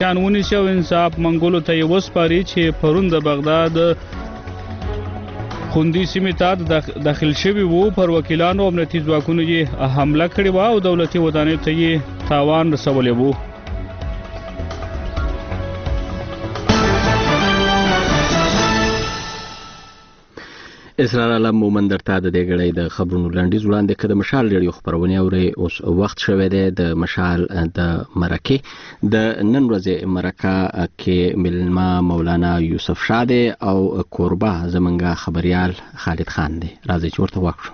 ونیسي او انصاف منګولو ته یې وسپاري چې پرون د بغداد خوندي سیمې ته داخل شوي وو. پر وکیلانو او امنیتي ځواکونو یې حمله کړې وه او دولتي ودانیو ته یې تاوان رسولی وو. اسرار عالم مومن درته د دې غړې د خبرونو لنډیز وړاندې کړ. د مشال ریډیو خبرونه اوري. اوس وخت شوه د مشال د مرکه د نن ورځې مرکه کې ملما مولانا یوسف شاده او کوربه زمنګا خبريال خالد خان دی. راځي چې ورته وکړو.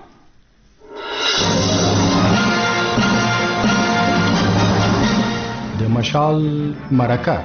د مشال مرکه.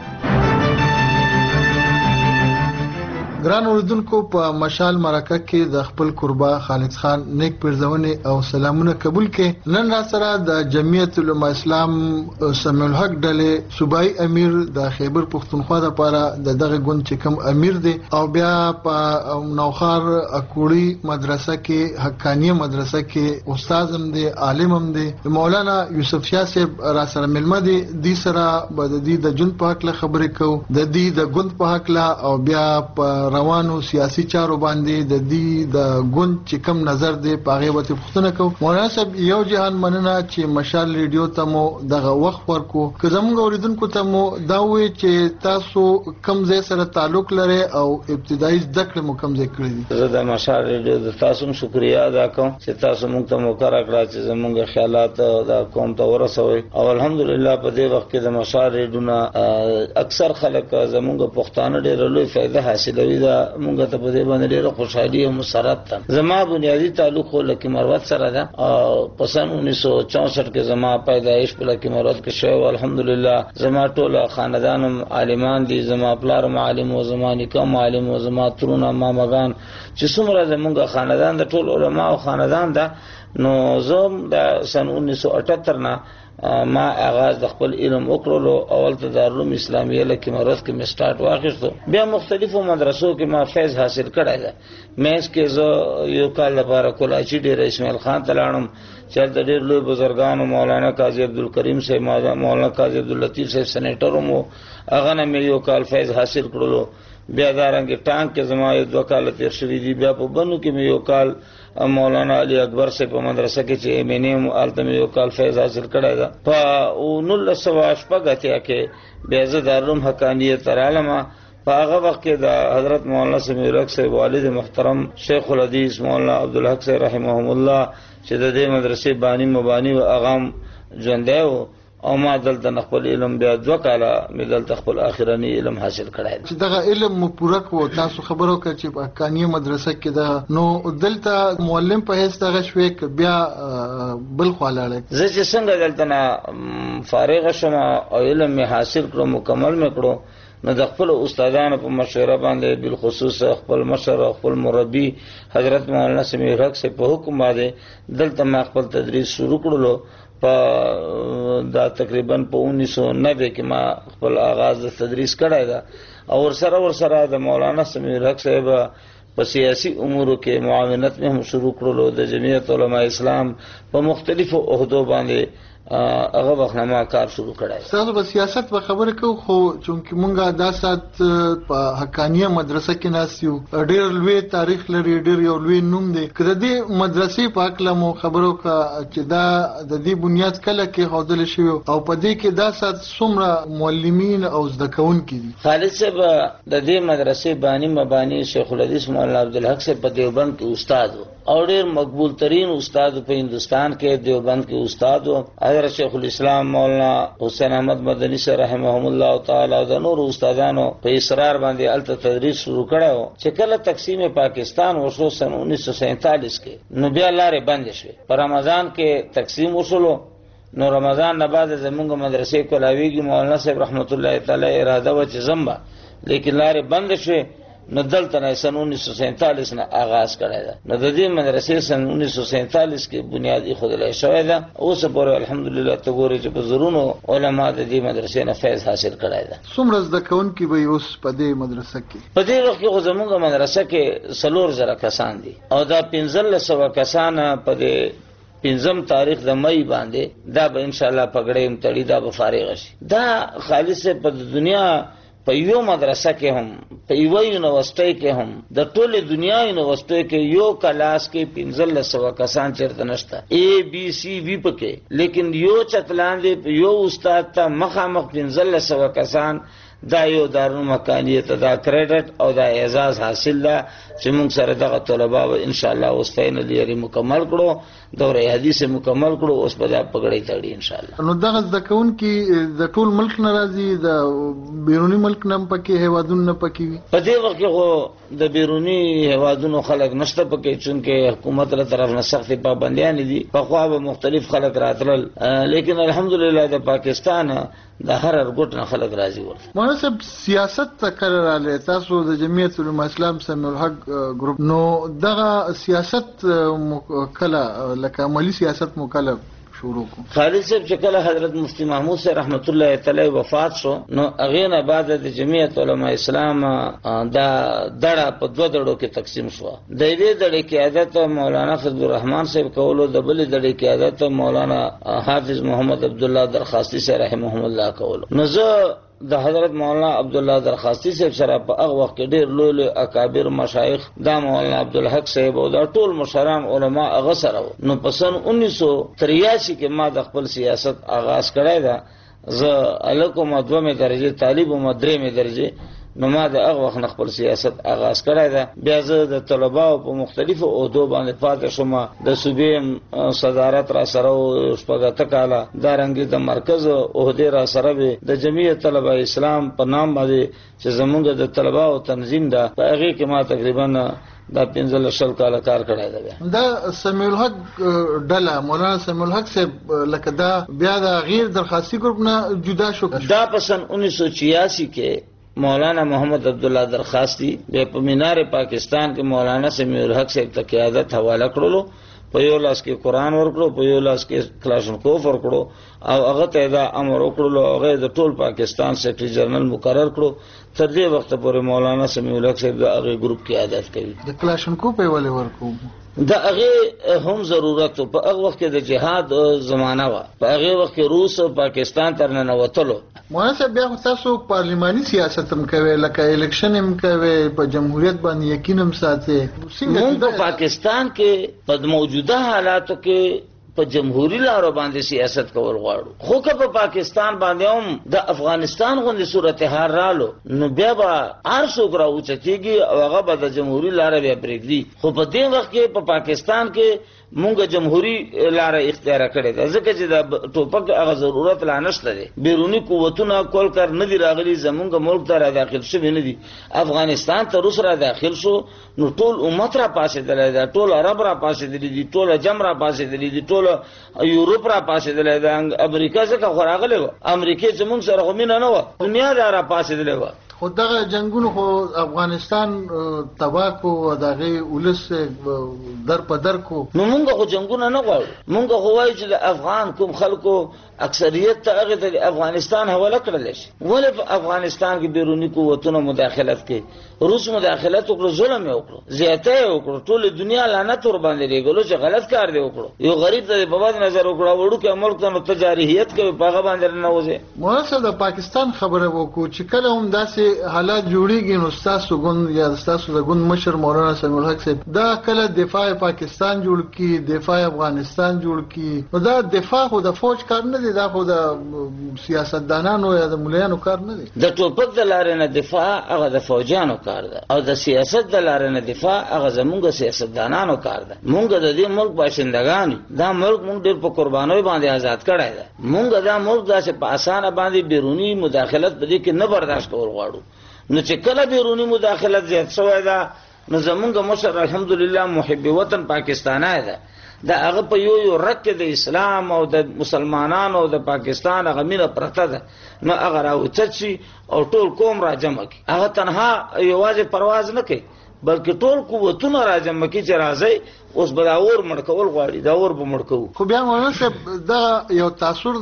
ګران اوریدونکو، په مشال مرکه کې د خپل قربا خالد خان نیک پرځونې او سلامونه قبول کړي. نن را سره د جمعیت العلماء اسلام سمیع الحق ډلې صوبایي امیر د خیبر پښتونخوا لپاره دغه ګوند چې کوم امیر دی او بیا په نوخار اکوړی مدرسه کې حقانیه مدرسه کې استاد هم دی، عالم هم دی. مولانا یوسف شاه صاحب را سره ملما دی. دی سره د دې د جون په حق له خبرې کو، د دې د ګوند په حق له او بیا په روانو سیاسي چارو باندې د دې د ګوند چې کم نظر دی په هغه وته پوښتنه کو. مولانا صاحب یو جهان مننه چې مشال ریډیو ته مو دغه وخت ورکو. که زموږ اوریدونکو ته مو دا وایي چې تاسو کم ځای سره تعلق لري او ابتدایي زده کړې مو کم ځای کړې دي. زه د مشال ریډیو د تاسو شکریا ادا کوم چې تاسو موږ ته موقع راکړه چې زموږ خیالات د قوم ته ورسوي. او الحمدلله په دې وخت کې د مشال ریډیو نه اکثر خلک زموږ پښتانه ډېر لوی فائدہ حاصلوي. دا مونږ ته په دې باندې ډېره خوشحالي او مسرت ده. زما بنیادی تعلق خو لکه مروت سره ده او په سن 1964 کې زما پیدایش په لکه مروت کې شوی. الحمدلله زما ټول خاندانم عالمان دي. زما پلار معلم او زما نیکه معلم او زما ترونه مامگان چې څومره زمونږ خاندان د ټول علما او خاندان ده. نو زم د سن 1978 نه ما آغاز د خپل علم وکړلو. اول ته دارالعلوم اسلامیه لکه مرز کې می سٹارټ واخیستو. بیا مختلفو مدرسو کې ما فیض حاصل کړی دی. مېز کې زه یو کال لپاره کولاچی ډیر اسماعیل خان ته لاړم چې د ډیر لوی بزرګانو مولانا قاضي عبدالکریم صاحب، مولانا قاضي عبداللطیف صاحب سېنیټر مو هغه نه مې یو کال فیض حاصل کړلو. بیا دارنګ ټانک کې زما یو 2 کال تیر شوي دي. بیا په بنو کې مې یو کال مولانا علی اکبر سے په مدرسه کې چې امینیم التم یو کال فیض حاصل کړی دا. په 1980 کې بیا زه دارالعلوم حقانیه ترالما. په هغه وخت کې د حضرت مولانا سمیع الحق صاحب والد محترم شیخ الحدیث مولانا عبدالحق صاحب رحمهم الله چې د دې مدرسې بانی مبانی او اغام ژوندی و او ما دلته خپل علم بیا 2 کاله مې دلته خپل اخرنی علم حاصل کړی. چې دغه علم مو پوره کو تاسو خبرو کړ چې په حقانیه مدرسه کې ده نو دلته معلم په هیڅ دغه شوي ک بیا بل خوالاله. زه چې څنګه دلته نه فارغ شوم او علم می حاصل کړو مکمل مې کړو نو د خپل استادانو په مشوره باندې بالخصوص خپل مشر او خپل مربي حضرت مولانا سمیع الحق سے په حکم باندې دلته ما خپل تدریس شروع کړلو. دا تقریبا په 1990 کې ما خپل آغاز د تدریس کړی دا. او ورسره د مولانا سمیع الحق صاحب په سیاسي امورو کې معاونت مې هم شروع کړلو. د جمعیت علماء اسلام په مختلفو عہدو باندې هغه وخت ما کار شروع کړی. تاسو په سیاست په خبره کو خو چونکی مونږه دا سات په حقانیه مدرسه کې ناسیو ډېر لوی تاریخ لري، ډېر یو لوی نوم دی. کله دې مدرسې په اړه مو خبرو کا چې دا د دې بنیاد کله کې هودل شوی او په دې کې دا سات څومره معلمین او زده کوونکي دي. خالد صاحب د دې مدرسې بانی مبانی شیخ الحدیث مولانا عبدالحق صاحب په دیوبند کې استاد او ډېر مقبول ترین استاد په هندستان کې دیوبند کې استاد او حضرت شیخ الاسلام مولانا حسین احمد مدنی سے رحمهم الله تعالی او د نور استادانو په اصرار باندې الته تدریس شروع کړو. چې کله تقسیم پاکستان وشو سن 1947 کې نو بیا لارې بند شوې. په رمضان کې تقسیم وشولو نو رمضان نه بعد زمونږ مدرسې کولاویږي مولانا صاحب رحمت الله تعالی اراده و چې زمبا لیکن لارې بند شوې. نو دلته نه سن 1947 نه آغاز کړی دا. نو د دې مدرسې سن 1947 کې بنیادی خودلای شوې ده. اوس پورې الحمدلله ته ګوري چې په زرونو علما د دې مدرسې نه فیض حاصل کړی ده. څومره زده کوونکي به اوس په دې مدرسه کې؟ په دې وخت کې زموږ مدرسه کې 4000 کسان دي او دا 1500 کسان په دې 5 تاریخ د مئی باندې دا به ان شاء الله پګړې متړي دا به فارغ شي. دا خالص په دنیا په یو مدرسه کې هم په یو یونیورسيټي کې هم د ټوله دنیا یونیورسيټي کې یو کلاس کې 1500 کسان چیرته نشته A B C V پکې، لیکن یو چتلاندې یو استاد ته مخامخ 1500 کسان دا یو دارو مکانیت دا کریډټ او دا اعزاز حاصل ده چې موږ سره دغه طلبه به ان شاء الله اوس فاینل یې مکمل کړو، دوره حدیث مکمل کړو، اوس په دا پګړې تړي ان شاء الله. نو دغه ځکون کې د ټول ملک ناراضي د بیرونی ملک نم پکې هوادون نه پکې وي. په دې وخت کې خو د بیرونی هوادونو خلک نشته پکې، چونکه حکومت له طرف نه سخت پابندیاں دي. په خو به مختلف خلک راتلل، لیکن الحمدلله د پاکستان د هر ارګوټ نه خلک راضي ورته. مولانا صاحب سیاست تکرر علی تاسو د جمعیت علماء اسلام سمیع الحق ګروپ، نو دغه سیاست کله لکه عملی سیاست مکلف شروع کو. خالد صاحب چې کله حضرت مفتی محمود صاحب رحمت الله تعالی وفات شو، نو هغه نه بعد د جمعیت علماء اسلام دا دړه په دوه دړو کې تقسیم شو. د دې دړې کې عادت مولانا فضل الرحمن صاحب کولو، د بل دړې کې عادت مولانا حافظ محمد عبد الله درخاستی صاحب رحمهم الله کولو. نو زه د حضرت مولانا عبد الله درخاستی صاحب سره په هغه وخت کې ډېر لوی اکابر مشایخ دا مولانا عبدالحق صاحب او دا ټول مشران علما هغه سره. نو په سن 1983 کې ما د خپل سیاست آغاز کړی دا. زه الکوم 2 درجه طالب او 3 درجه، نو ما د هغه وخت خپل سیاست آغاز کړی دا. بیا زه د طلباو په مختلفو عہدو باندې پاتې شوم، د صوبې صدارت را سره او شپږ کاله دا رنګ د مرکز عہده را سره به د جمعیت طلبه اسلام په نام باندې چې زمونږ د طلباو تنظیم ده، په هغه کې ما تقریبا دا 15 کاله کار کړی دی. دا سمیع الحق ډله مولانا سمیع الحق صاحب لکه دا بیا د غیر درخواستي ګروپ نه جدا شو. دا په سن 1986 کې مولانا محمد عبدالله درخاستی په مینار پاکستان کې مولانا سمیع الحق صاحب ته قیادت حواله کړلو. په یو لاس کې قرآن ورکړو، په یو لاس کې کلاشنکوف ورکړو او هغه ته دا امر وکړلو هغه د ټول پاکستان سیکرټری جنرال مقرر کړو. تر دې وخت پورې مولانا سمیع الحق صاحب د هغه ګروپ قیادت کوي. د کلاشنکوف په ولې ورکو دا هغه هم ضرورت په هغه وخت کې د جهاد زمانہ و، په هغه وخت کې روس او پاکستان تر نه وتلو. مولانا صاحب بیا تاسو پارلیماني سیاست هم کوي، لکه الیکشن هم کوي، په جمهوریت باندې یقین هم ساتي. موږ په پاکستان کې په موجوده حالاتو کې په جمهوریت لارو باندې سیاست کول غواړو، خو که په پاکستان باندې هم د افغانستان غوندې صورتحال رالو نو بیا به هر څوک راوچتېږي او هغه به د جمهوریت لاره بیا پرېږدي. خو په دې وخت کې په پاکستان کې مونږ جمهوریت لاره اختیار کړې ده، ځکه چې د ټوپک هغه ضرورت لا نشته دی. بیرونی قوتونه کول کار نه دی راغلي، زمونږ ملک ته را داخل شوي نه دي. افغانستان ته روس را داخل شو نو ټول امت را پاسېدلی ده، ټول عرب را پاسېدلی دي، ټول عجم را پاسېدلی دي، ټول یورپ را پاسېدلی ده. امریکا ځکه خو راغلی وه، امریکې زمونږ سره خو مینه نه وه، دنیا دا را پاسېدلی وه. خو دغه جنگونو خو افغانستان تباه کو، دغه ولس در په در کو. نو مونږ خو جنگونه نه غواړو، مونږ خو وایو چې د افغان کوم خلکو اکثریت ته هغه ته افغانستان حواله کړل شي. ولې په افغانستان کې بیرونی قوتونو مداخلت کوي؟ روس مداخلت وکړو، ظلم یې وکړو، زیاته وکړو، ټول دنیا لعنت ور باندې لګولو چې غلط کار دی وکړو. یو غریب ته په بد نظر وکړو، وړو کې ملک ته تجاریت کوي، په هغه باندې نه وځي. موږ د پاکستان خبره وکړو چې کله هم داسې حالات جوړیږي نو تاسو ګوند یا تاسو د ګوند مشر مولانا سمیع الحق صاحب دا کله دفاع پاکستان جوړ کی، دفاع افغانستان جوړ کی. نو دا دفاع خو د فوج کار نه دی، دا خو د سیاستدانانو یا د مليانو کار نه دی. د ټوپک د لارې نه دفاع هغه د فوجانو کار ده، او د سیاست د لارې نه دفاع هغه زموږ سیاستدانانو کار ده. مونږ د دې ملک باشندگان، دا ملک مونږ ډېر په قربانۍ باندې آزاد کړی ده. مونږ دا ملک داسې په اسانه باندې بیرونی مداخلت په دې کې نه برداشت کول غواړو. نو چې کله بیرونی مداخلت زیات شوی ده نو زمونږ مشر الحمدلله محب وطن پاکستانای ده، دا هغه په یو رک د اسلام او د مسلمانانو او د پاکستان هغه مینه پرته ده. نو هغه راوچت شي او ټول قوم را جمع کړي، هغه تنها یوازې پرواز نه کوي بلکې ټول قوتونه را جمع کړي چې راځي اوس به دا اور مړ کول غواړي، دا اور به مړ کوو. خو بیا مولانا صاحب دا یو تاثر دی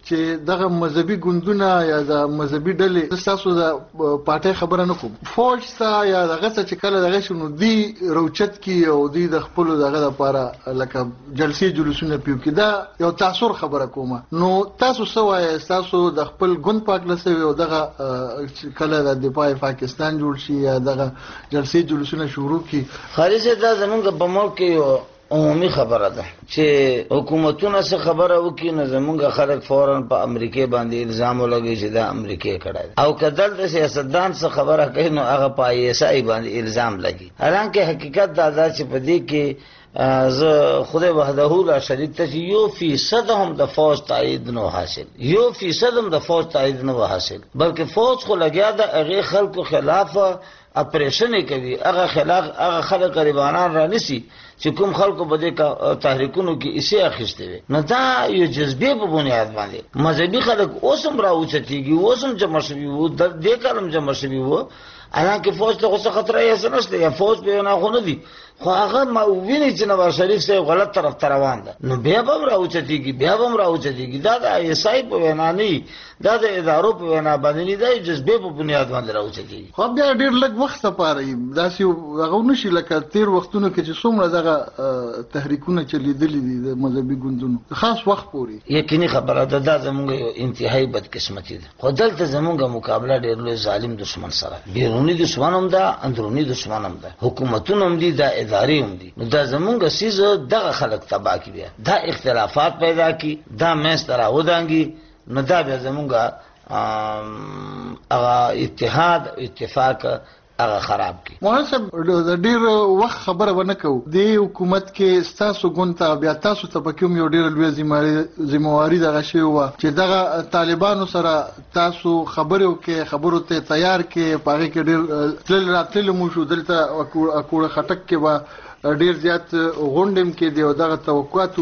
چې دغه مذهبي ګوندونه یا د مذهبي ډلې تاسو د پارټي خبره نه کوم فوج ته یا دغه څه چې کله دغه شنو دی روچت کی او دی د خپل دغه لپاره لکه جلسې جلوسونه پیو کی دا یو تاثیر خبره کومه نو تاسو سوای تاسو د خپل ګوند پاک لسوي او دغه کله د دفاع پاکستان جوړ شي یا دغه جلسې جلوسونه شروع کی خالص دا زمونږ په ملک کې عمومي خبره ده چې حکومتونه څه خبره وکړي نو زمونږ خلک فوراً په امریکای باندې الزام ولګي چې دا امریکای کړی او کدل د سیاستدان څه خبره کوي نو هغه په ایسای باندې الزام لګي حالانکه حقیقت دا چې په دې کې زه خدای وحده لا شریک ته 1% هم د فوج تایید نه حاصل 1% هم د فوج تایید نه حاصل بلکې فوج خو لګیا د هغه خلکو خلاف اپریشن کوي هغه خلاف هغه خلک غریبانان را نسی چې کوم خلکو بده کا تحریکونو کې اسی اخیسته وي نو دا یو جذبه په بنیاد باندې مذهبي خلک اوسم راوچتيږي اوسم جمع شوي وو د دې کلم جمع شوي وو حالانکه فوج ته څه خطر یې سنشته یا فوج به نه خو نه دي خو هغه ما ویني چې نواز شریف صاحب غلط طرف ته روان ده نو بیا به راوچتيږي دا د ایسای په وینا نه دا د ادارو په وینا باندې نه دی جذبه په بنیاد باندې راوچتيږي خو بیا ډیر لږ وخت لپاره دا سی هغه نشي لکه تیر وختونو کې چې څومره دغه تحریکونه چلیدلې دي د مذهبي ګوندونو خاص وخت پوري یقیني خبره ده دا زمونږ یو انتهایی بدقسمتي ده خو دلته زمونږ مقابله ډیر لوی ظالم دشمن سره بیرونی دشمن هم ده اندرونی دشمن هم ده حکومتونه هم دي دا ادارې هم دي نو دا زمونږ سیز دغه خلک تبا کی بیا دا اختلافات پیدا کی دا مېس ترا ودانګي نو دا بیا زمونږ اتحاد اتفاق هغه خراب کی محسب د ډیر وخت خبره ونه کو د حکومت کې تاسو ګونته بیا تاسو ته پکوم یو ډیر لوی ذمہواری دغه شی و چې دغه طالبانو سره تاسو خبرو ته تیار کې پاره کې ډیر تل راتل مو شو دلته اکوړه خټک کې و ډیر زیات غونډم کې دی او دغه توقعاتو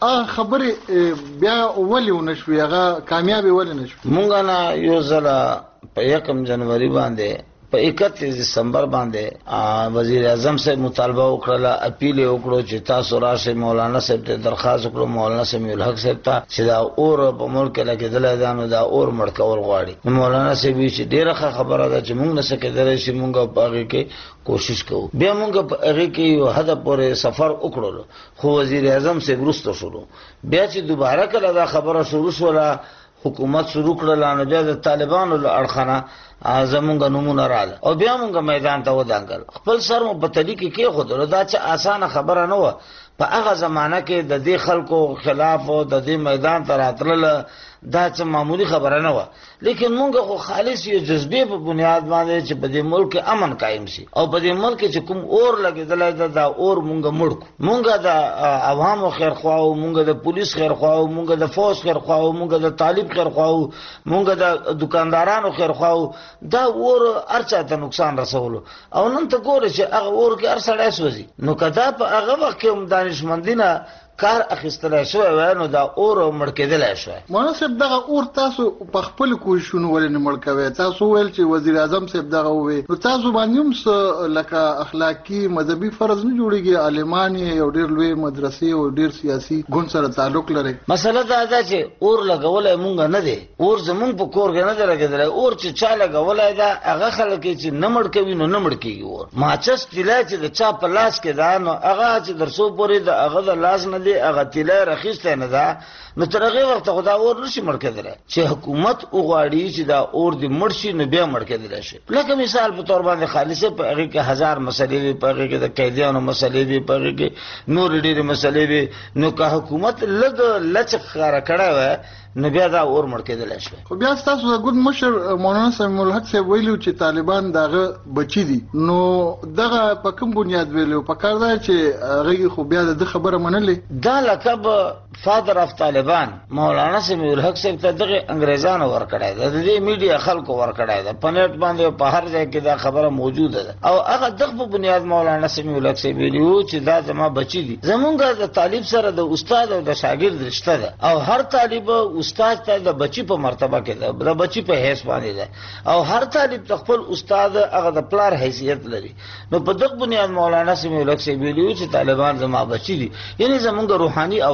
خبره بیا ولې ونشوي هغه کامیابی ولې نشوي مونږ نه یو ځله په 1 جنوري باندې په 31 دسمبر باندې وزیر اعظم سے مطالبه وکړه اپیل وکړو چې تاسو راشه مولانا صاحب ته درخواست وکړو مولانا سمیع الحق صاحب ته چې دا اور په ملک کې لګیدل دانو دا اور مړکول غواړي مولانا صاحب چې ډیره خبره ده چې موږ نه سکیدل چې موږ په هغه کې کوشش کوو بیا موږ په هغه کې یو هدف پورې سفر وکړو خو وزیر اعظم سے ورستو شروع بیا چې دوباره کله دا خبره شروع شوه حکومت شروع کړل نو بیا د طالبانو له اړخنه زمونږ نمونه رااله او بیا مونږ میدان ته ودانګل خپل سر مو په طریقې کې خود دا چې اسانه خبره نه و په هغه زمانہ کې د دې خلکو خلاف او د دې میدان ته راتلل دا چې معمولی خبره نه و لیکن مونږ خو خالص یو جذبه په بنیاد باندې چې په دې ملک امن قائم شي او په دې ملک چې کوم اور لګیدل دا اور مونږ مړکو مونږ د عوامو خیر خواو مونږ د پولیس خیر خواو مونږ د فوج خیر خواو مونږ د طالب خیر خواو مونږ د دکاندارانو خیر خواو دا اور ارچا ته نقصان رسولو او نن ته ګوره چې هغه اور کې ارسړای سوځي نو کدا په هغه وخت کې هم دانشمندینه کار اخیستل شو نو دا اور مړ کېدل شو مناسب دغه اور تاسو په خپل کوششونه ولې مړ کوي تاسو ویل چې وزیر اعظم صاحب دغه وي نو تاسو باندې هم لکه اخلاقی مذهبي فرض نه جوړیږي عالمان یو ډیر لوی مدرسې او ډیر سیاسي ګوند سره تعلق لري مسله دا ده چې اور لګول مونږ نه دي اور زمونږ په کور کې نه لګیدل اور چې چا لګول دا هغه خلک چې نه مړ کوي نو نه مړ کیږي اور ماچس تلای چې د چا په لاس کې دا نو هغه چې درسو پورې د هغه د لاس نه دی هغه تیلای رخیسته نه ده نو تر هغه وخت خدا اور نشي مړ کېدل چې حکومت وغواړي چې دا اور دې مړ شي نو بیا مړ کېدل شي لکه مثال په تور باندې خالصه په هغه کې 1000 مسلې په هغه کې د قیدیانو مسلې دي په هغه کې نور ډېر مسلې دي نو که حکومت لږ لچ خاره کړه و نو بیا دا اور مړ کېدل شي خو بیا تاسو د ګوند مشر مولانا سمیع الحق صاحب ویلو چې طالبان دغه بچی دي نو دغه په کوم بنیاد ویلو په کار دی چې هغه خو بیا د خبره منلې دا لقب فادر اف طالبان مولانا سمیع الحق صاحب ته دغه انګريزانو ورکړای دا د میډیا خلکو ورکړای دا پنځ باندې په هر ځای کې دا خبره موجوده ده او هغه دغه بنیاد مولانا سمیع الحق صاحب ویلو چې دا زما بچی دي زمونږ د طالب سره د استاد او د شاګرد رشتہ ده او هر طالب استاد ته د بچی په مرتبه کې ده د بچی په حیث باندې ده او هر طالب خپل استاد هغه د پلار حیثیت لري نو په دغه بنیاد مولانا سمیع الحق صاحب ویلو چې طالبان زما بچی دي یعنی زمونږ روحاني اولاد ده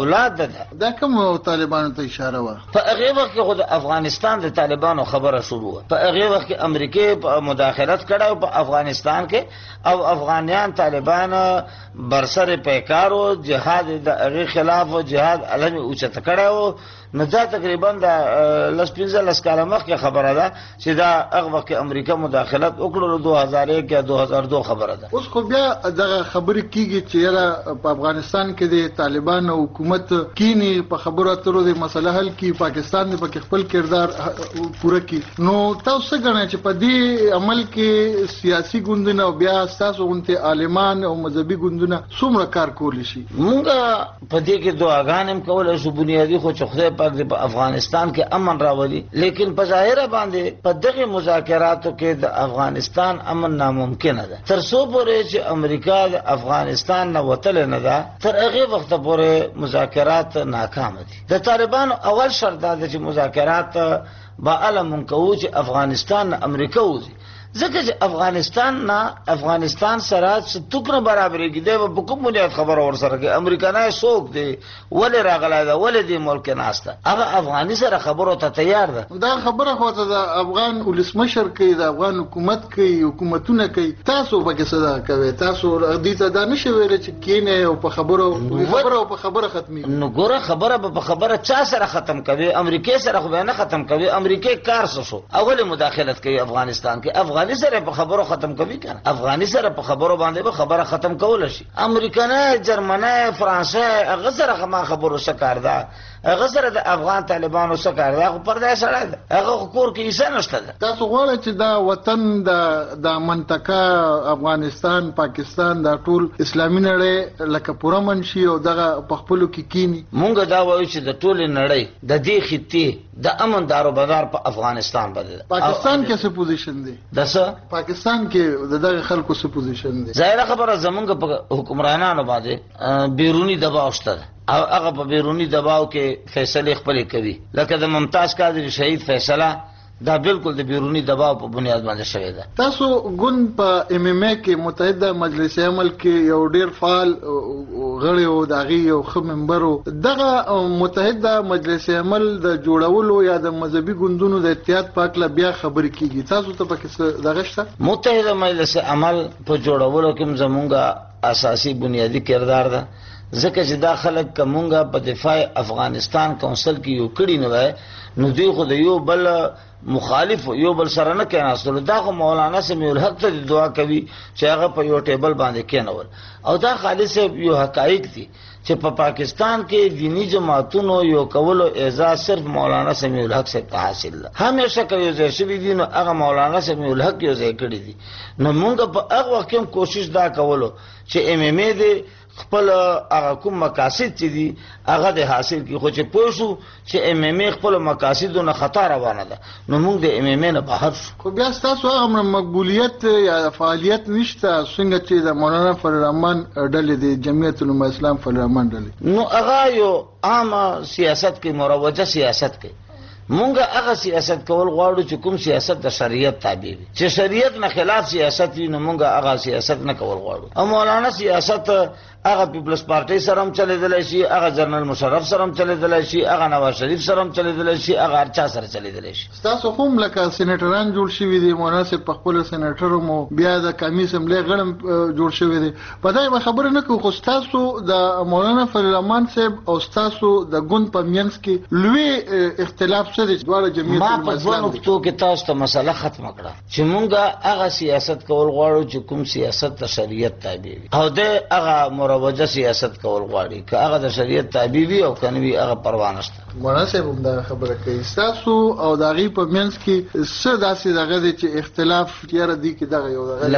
ده. دا کوم طالبانو ته اشاره و؟ په هغه وخت کې خود افغانستان د طالبانو خبره شروع و. په هغه وخت کې امریکای په مداخلت کړه په افغانستان کې او افغانیان طالبان برسر پیکارو جهاد د هغه خلاف او جهاد علم اوچت کړه. نو دا تقریبا د لس کاله مخکې خبره ده چې دا هغه وخت امریکا مداخلت وکړه 2001 یا 2002 خبره ده. اوس خو بیا دغه خبرې کیږي چې په افغانستان کې د طالبان حکومت کینی په خبرو اترو د مسله حل کی پاکستان د په خپل کردار پوره کی. نو تاسو څنګه چې په دې عمل کې سیاسي ګوندونه او بیا تاسو غونته عالمان او مذهبي ګوندونه څومره کار کولی شي؟ مونږه په دې کې دعاګانې کولای شو بنیادی خو چې پاک د افغانستان کې امن راولي، لیکن په ظاهر باندې په دغه مذاکراتو کې د افغانستان امن ناممکن ده. تر څو پورې چې امریکا د افغانستان نه وتل نه ده تر هغه وخت پورې مذاکرات ناکام دي. د طالبانو اول شرط ده چې مذاکرات با علم کوو چې افغانستان نه امریکا وځي، ځکه چې افغانستان سره څوک برابرې کې دی په کوم بنیاد خبره ورسره کې امریکایان څوک دی ولې راغلی دا ولې دی ملک ناسته هغه افغاني سره خبرو ته تیار ده. دا خبره خو ته د افغان ولسمشر کوي د افغان حکومت کوي حکومتونه کوي، تاسو به څه دا کوي؟ تاسو دې ته دا نشي ویل چې کینه او په خبره ختمي؟ نو ګوره خبره په خبره چا سره ختم کوي؟ امریکای سره خو نه ختم کوي. امریکای کار شو اول مداخلت کوي افغانستان کې، افغاني سره په خبرو ختم کوي کنه. افغاني سره په خبرو باندې به خبره ختم کول شي. امریکانه جرمنه فرانسه هغه سره ما خبرو شکار ده، هغه سره د افغان طالبانو سره ده خو پردای سره ده، هغه کور کې ایسه نشته ده. تاسو غواړئ چې دا وطن د منطقه افغانستان پاکستان دا ټول اسلامي نړۍ لکه پوره منشي او دغه په خپلو کې کینی؟ مونږ دا وایو چې د ټول نړۍ د دې خطې د امن دارو بازار په افغانستان باندې. پاکستان کې څه پوزیشن دی؟ پاکستان کې دغه خلکو څه پوزیشن دی؟ ظاهر خبره زمونږ په حکمرانانو باندې بیرونی دباو شته او هغه په بیرونی دباو کې فیصله خپل کوي، لکه د ممتاز قادری شهید فیصله دا بالکل د بیرونی دباو په بنیاد باندې شوی ده. تاسو ګوند په ام ام ای کې متحده مجلس عمل کې یو ډیر فعال غړی او داغي یو ښه ممبر دغه متحده مجلس عمل د جوړولو یا د مذهبي ګوندونو د اتحاد په اړه بیا خبرې کیږي، تاسو ته پکې دغه شته؟ متحده مجلس عمل په جوړولو کې زمونږه اساسي بنیادی کردار ده، ځکه چې دا خلک کومه په دفاع افغانستان کونسل کې یو کړي نه وای نو دوی خو د یو بل مخالف یو بل سره نه کېناستل. دا خو مولانا سمیع الحق ته دعا کوي چې هغه په یو ټیبل باندې کېنول او دا خالص یو حقایق دي چې په پاکستان کې دینی جماعتونو یو کولو اعزاز صرف مولانا سمیع الحق سے حاصل ده. همیشه کوي چې شوی دي نو هغه مولانا سمیع الحق یو ځای کړی دي. نو موږ په هغه وخت کې کوشش دا کولو چې ام ام ای دې خپل هغه کوم مقاصد چې دي هغه د حاصل کی، خو چې پوښو چې ام ام ای خپل مقاصدونو خطا روانه ده نو موږ د ام ام ای نه بهر شو. خو بیا تاسو هغه مقبولیت یا فعالیت نشته څنګه چې د مولانا فضل الرحمن ډلې د جمعیت العلماء اسلام فضل الرحمن ډلې نو هغه یو عام سیاست کې مروجه سیاست کې مونږه هغه سیاست کول غواړو چې کوم سیاست د شریعت تابع وي، چې شریعت نه خلاف سیاست وي نو مونږه هغه سیاست نه کول غواړو. او مولانا سیاست هغه پیپلز پارټي سره هم چلیدلی شي، هغه جنرال مشرف سره هم چلیدلی شي، هغه نواز شریف سره هم چلیدلی شي، هغه هر چا سره چلیدلی شي. تاسو هم لکه سېنیټران جوړ شوي دي، مناسب په خپل سېنیټر مو بیا د قومي اسمبلی غړم جوړ شوی دی. په دای خبره نه کوو، خو تاسو د مولانا فضل الرحمن صاحب او تاسو د ګوند په منځ کې لوی اختلاف څه دی؟ دواړه جمعیت العلماء اسلام کې تاسو ته مسله ختمه کړه چې مونږه هغه سیاست کول غواړو چې کوم سیاست د شریعت تابع وي او د هغه مروجه سیاست کول غواړي که هغه د شریعت تابع وي او کنه وي هغه پروا نشته. مناسب هم دا خبره کوي. تاسو او دغه په منځ کې څه داسې دغه دي چې اختلاف یاره دي کې دغه یو دغه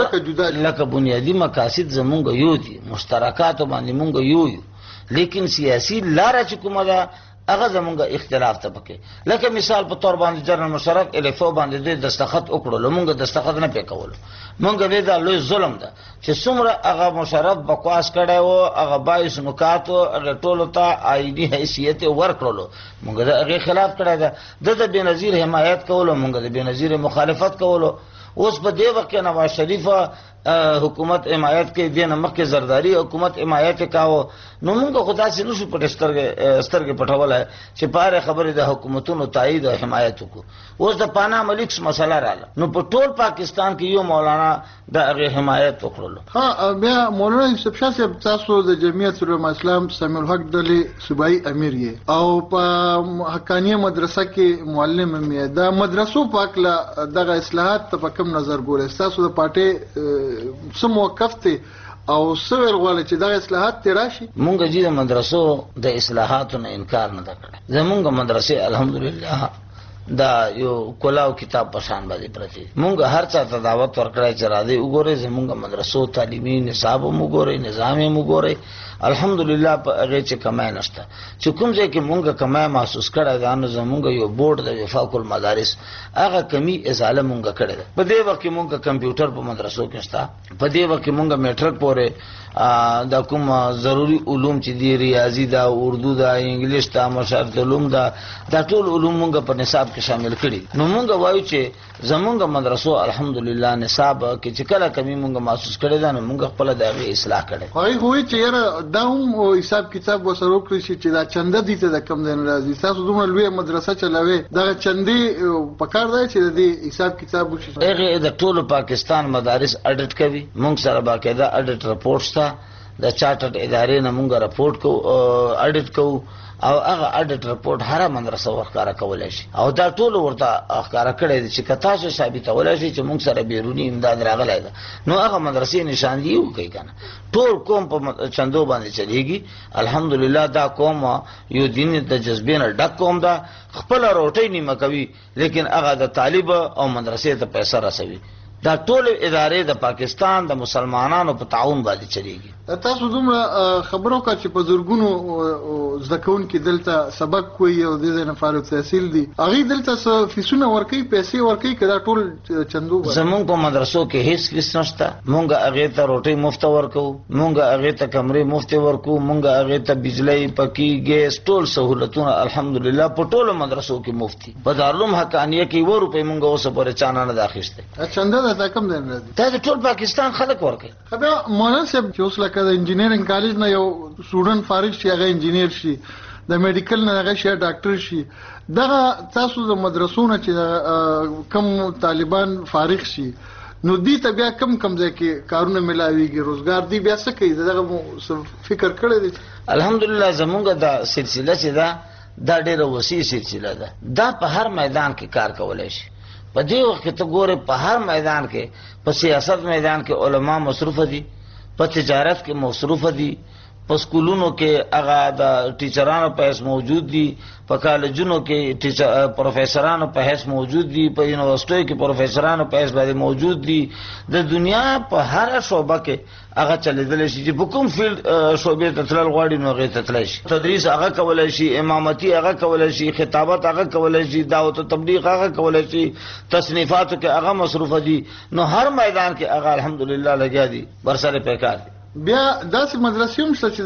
لکه بنیادی مقاصد زمونږ یو دي، مشترکات باندې مونږ یو لیکن سیاسی لار چې کومه ده هغه زمونږ اختلاف ته پکې. لکه مثال په تور باندې جنرال مشرف الفو باندې د دستخط وکړو، مونږ دستخط نه پکول، مونږ به دا لوی ظلم ده چې څومره هغه مشرف بکواس کړي او هغه 22 نکات او ټولو ته آئینی حیثیت ورکړلو، مونږ دا هغه خلاف کړی ده. د بنظیر حمایت کولو، مونږ د بنظیر مخالفت کولو. اوس په دې وخت کې نواز شریف حکومت حمایت کې دین مخکې زرداری حکومت حمایت کاوه نو موږ خدا سي نشو سترګې پټولای چې پاره خبره د حکومتونو تایید او حمایت وکړو. اوس د پانا ملک مسله رااله نو په ټول پاکستان کې یو مولانا د هغه حمایت وکړلو. ها بیا مولانا یوسف شاه صاحب تاسو د جمعیت علماء اسلام سمیع الحق ډلې صوبایي امیر یې او په حقانیه مدرسه کې معلم یې. د مدرسو پاک له دغه اصلاحات په کوم نظر ګورئ؟ تاسو د پارټي څه موقف ته او سویل غواړي چې دا اصلاحات تی راشي؟ مونږ چې د مدرسو د اصلاحاتو نه انکار نه کړی. زمونږ مدرسې الحمدلله دا یو کلاو کتاب په شان باندې پرتی. مونږ هر چا ته دعوت ورکړای چې راځي وګورئ زمونږ مدرسو تعلیمي نصاب مو ګورئ نظام مو ګورئ. الحمدلله په هغه چې کمای نشته چې کوم ځای کې مونږ کمای محسوس کړی دا نو زمونږ یو بورډ د وفاق المدارس هغه کمی ازاله مونږ کړی ده. په دې وخت کې مونږ کمپیوټر په مدرسو کې شته. په دې وخت کې مونږ میټرک پورې دا کوم ضروری علوم چې دی ریاضي دا اردو دا انګلیش دا مشارت علوم دا ټول علوم مونږ په نصاب کې شامل کړي. نو مونږ وایو چې زمونږ مدرسو الحمدلله نصاب کې چې کله کمی مونږ محسوس کړی دا نو مونږ خپل د اصلاح کړي. هغه چې یاره دا هم حساب کتاب وسره وکړي چې دا چنده دي ته د کم دین راځي. تاسو دومره لوی مدرسه چلوي دا چندي په کار دی چې د حساب کتاب وشي. هغه د ټولو پاکستان مدارس اډیټ کوي. مونږ سره باقاعده اډیټ رپورټس تا د چارټرډ ادارې نه مونږ رپورټ کو اډیټ کو او هغه اډیټ رپورټ هر مدرسه ورکاره کولای شي او دا ټول ورته ښکارا کړی دي چې کتا څه ثابتولای شي چې موږ سره بیرونی امداد راغلی ده نو هغه مدرسې نشاندهي وکړي کنه. ټول قوم په چندو باندې چلیږي. الحمدلله دا قوم یو دین د جذبې نه ډک قوم ده. خپل روټۍ نیمه کوي لیکن هغه د طالب او مدرسې ته پیسې رسوي. دا ټول ادارې د پاکستان د مسلمانانو په تعاون باندې چلیږي. تاسو دومره خبرو کا چې په زورګونو زدکون کې دلته سبق کوي او د دې نه فارغ تحصیل دي هغه دلته فیسونه ورکي پیسې ورکي کدا ټول چندو زمونږ په مدرسو کې هیڅ فیس نشته. مونږ هغه ته روټي مفت ورکو. مونږ هغه ته کمرې مفت ورکو. مونږ هغه ته بجلی پکی ګیس ټول سہولتونه الحمدلله په ټولو مدرسو کې مفت. په دارالعلوم حقانیه کې و روپې مونږ اوس پورې چانه نه داخسته. چنده دا کم دین راځي. دا ټول پاکستان خلک ورکي. خبره مولانا صاحب چې اوس لکه د انجینرینګ کالج نه یو سټوډنټ فارغ شي هغه انجینیر شي د میډیکل نه هغه شي ډاکټر شي. دا تاسو د مدرسو چې کم طالبان فارغ شي نو دې ته بیا کم ځای کې کارونه ملاويږي روزګار دی بیا څه کوي دغه فکر کړی دی؟ الحمدلله زمونږ دا سلسله چې دا ډېره وسیع سلسله ده. دا په هر میدان کې کار کولای شي. په دې وخت کې ته ګوره په هر میدان کې په سیاست میدان کې علما مصروف دي. په تجارت کې مصروف دي. په سکولونو کې هغه د ټیچرانو په حیث موجود دي. په کالجونو کې پروفیسورانو په حیث موجود دي. په یونیورسيټو کې پروفیسورانو په حیث باندې موجود دي. د دنیا په هر شعبه کې هغه چلیدل شي چې په کوم فیلډ شعبې ته تلل غواړي نو هغه ته تللی شي. تدریس هغه کولای شي. امامتي هغه کولای شي. خطابت هغه کولای شي. دعوت او تبلیغ هغه کولای شي. تصنیفاتو کې هغه مصروف دي. نو هر میدان کې هغه الحمدلله لګیا دي برسره پیکار دي. بیا داسې مدرسې هم شته چې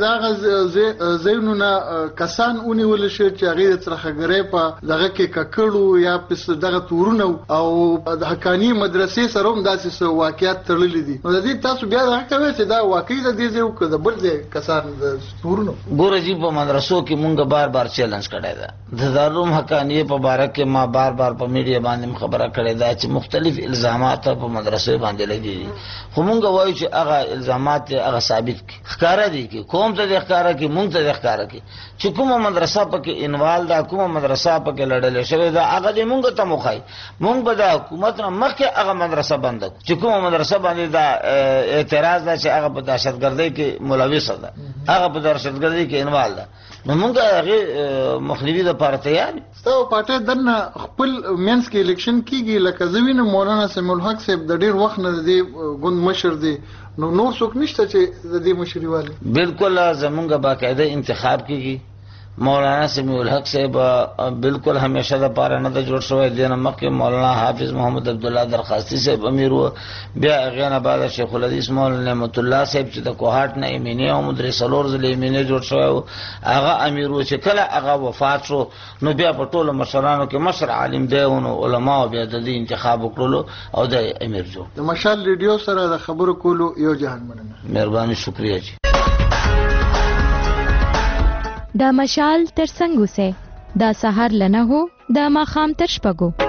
دا ځایونه کسان ونیول شي چې هغه د ترخګرۍ په دغه کې ککړو یا پس دغه تورونه او د حقانی مدرسې سره هم داسې واقعیت تړلې دي. نو د دې تاسو بیا دا کوي چې دا واقعي د دې ځای او د بل ځای کسان د تورونه ګوره جی په مدرسو کې مونږ بار چیلنج کړی دا. د دارالعلوم حقانی په باره کې ما بار په میډیا باندې خبره کړې ده چې مختلف الزامات په مدرسې باندې لګي دي. خو مونږ وایو چې هغه الزامات هغه ثابت کی ښکارا دي کی قوم ته ښکارا کی مونږ ته ښکارا کی چې کومه مدرسه پکې انوال دا کومه مدرسه پکې لړل شوی دا هغه دې مونږ ته مخای. مونږ به د حکومت نه مخکې هغه مدرسه بند کړو چې کومه مدرسه باندې دا اعتراض ده چې هغه په دهشتګردۍ کې ملوث ده. هغه په دهشتګردۍ کې انوال ده. نو مونږ هغه مخنیوي لپاره تیار یو. تاسو پټه دنه خپل مینس کې الیکشن کیږي لکه زمينه مولانا سمیع الحق صاحب د ډیر وخت نه دی ګوند مشر دی نو نور څوک نشته چې د دې مشري والي. بالکل زمونږ باقاعده انتخاب کیږي. مولانا سمیع الحق صاحب بالکل همیشه د پاره نه د جوړ شوی دینه مکه مولانا حافظ محمد عبد الله درخواستي صاحب امیر و بیا غنه بعد شیخ الحدیث مولانا نعمت الله صاحب چې د کوهات نه ایمینه او مدرسه لور زلې ایمینه جوړ شوی هغه امیر و چې کله هغه وفات شو نو بیا په ټولو مشرانو کې مشر عالم دی او علما بیا د دې انتخاب وکړلو او د امیر جو د مشال ریډیو سره د خبرو کولو یو جهان مننه. مهرباني شکریہ جی. دا مشال تر څنګه سه دا سحر لنه هو دا ماخام تر شپګو